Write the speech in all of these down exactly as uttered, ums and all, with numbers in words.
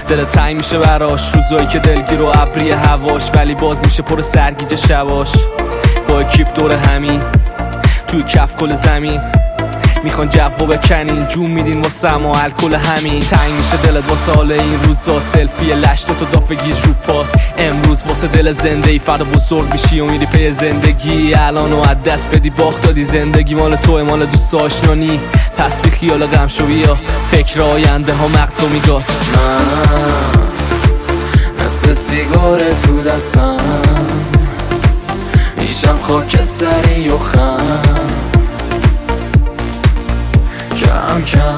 دل تنگ میشه براش، روزایی که دلگیر و ابری هواش، ولی باز میشه پر سرگیجه شواش. با اکیپ دور همین توی کف کل زمین میخوان جو بکنین، جون میدین واسه ما الکل همین. تنگ میشه دلت واسه حال این روزا، سلفی لشت تو دافگیج رو پات. امروز واسه دل زنده ای، فردا بزرگ میشی و میری پی زندگی. الان و از دست بدی باخت دادی، زندگی مال توه، مال دوست آشنانی. پس بی خیال غم شو بیا، فکر آینده ها مغزو میگاد. من مثل سیگار تو دستم میشم خاک سری و خم، کم کم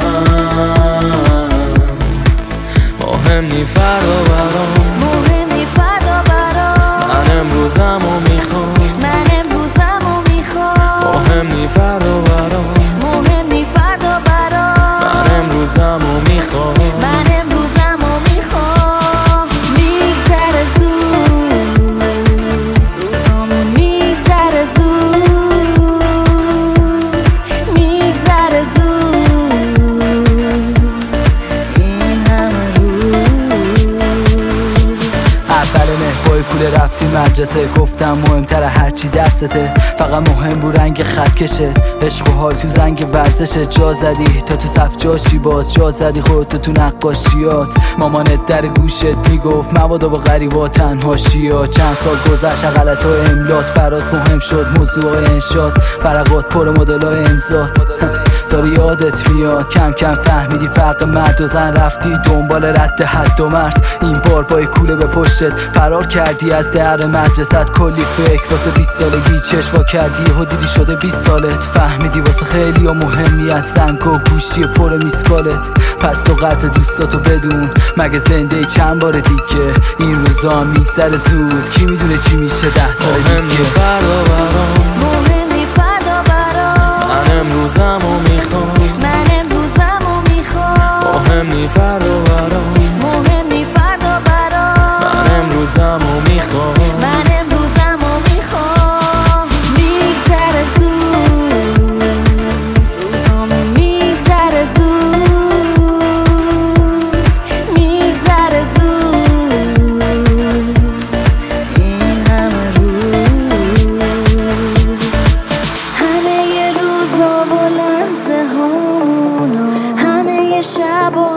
مهم نی فردا برام، مهم نی فردا برام. من امروزمو میخوام، من امروزمو میخوام. مهم نی فردا برام، مهم نی فردا برام. من امروزمو میخوام. من امروزمو میخوام. میگذره زود روزامون، میگذره زود، میگذره زود این همه روز. اول مهبای کوله رفتی مدرسه، گفتم مهمتره هرچی درسته، فقط مهم بود رنگ خط کشت. عشق و حال تو زنگ ورزشت، جا زدی تا تو صف جاشی، باز جا زدی خودتو تو نقاشیات. مامانت در گوشت میگفت مبادا با غریبا تنهاشی ها. چند سال گذشت غلط و املات برات مهم شد، موضوع انشاد برقات پر مدل ها امزاد. داری یادت میاد کم کم فهمیدی فرق مرد و زن، رفتی دنبال رد حد و مرز. این بار با کوله به پشتت فرار کردی از در مدرسه، کلی فکر واسه بیست سالگی چشوا کردی و دیدی شده بیست سالت. فهمیدی واسه خیلی ها مهمی از سنگ و گوشی پر میسکالت. پس تو قطع دوستاتو بدون، مگه زنده چند بار دیگه این روزا میگذره زود. کی میدونه چی میشه ده سال دیگه. مهم نی فردا برام، مهم نی فردا برام. من امروزمو میخوام، من امروزمو میخوام. مهم نی فردا برام، مهم نی فردا برام. من امروزمو میخوام. من امروزمو میخوام. میگذره زود روزامون، میگذره زود، میگذره زود این همه روز. همه ی روزا و لحظه هامونو، همه ی شب و